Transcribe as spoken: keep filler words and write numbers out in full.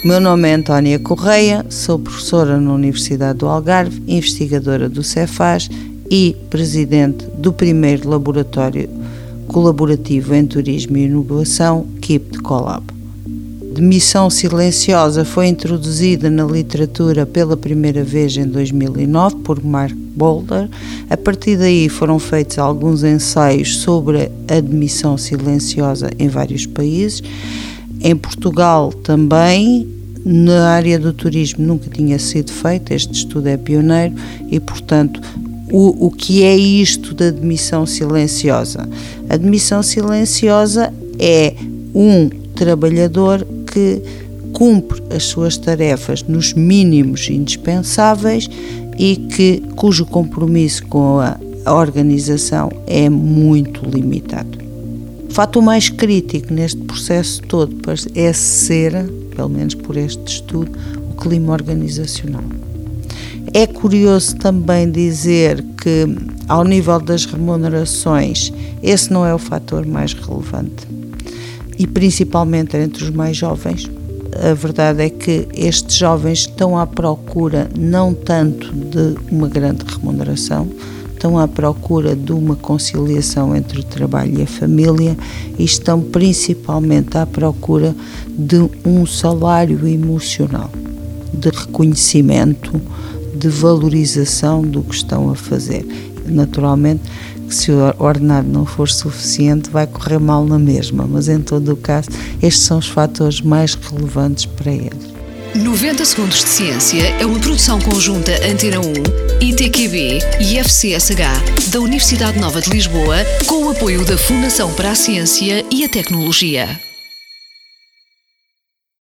O meu nome é Antónia Correia, sou professora na Universidade do Algarve, investigadora do Cefaz e presidente do primeiro laboratório colaborativo em turismo e inovação, Keep the Collab. Demissão silenciosa foi introduzida na literatura pela primeira vez em dois mil e nove por Mark Boulder. A partir daí foram feitos alguns ensaios sobre a demissão silenciosa em vários países. Em Portugal também, na área do turismo nunca tinha sido feito, este estudo é pioneiro e, portanto, o, o que é isto da demissão silenciosa? A demissão silenciosa é um trabalhador que cumpre as suas tarefas nos mínimos indispensáveis e que, cujo compromisso com a, a organização é muito limitado. O fator mais crítico neste processo todo é ser, pelo menos por este estudo, o clima organizacional. É curioso também dizer que, ao nível das remunerações, esse não é o fator mais relevante. E principalmente entre os mais jovens. A verdade é que estes jovens estão à procura não tanto de uma grande remuneração, estão à procura de uma conciliação entre o trabalho e a família e estão principalmente à procura de um salário emocional, de reconhecimento, de valorização do que estão a fazer. Naturalmente, que se o ordenado não for suficiente, vai correr mal na mesma, mas em todo o caso, estes são os fatores mais relevantes para eles. noventa Segundos de Ciência é uma produção conjunta Antena um, I T Q B e F C S H da Universidade Nova de Lisboa, com o apoio da Fundação para a Ciência e a Tecnologia.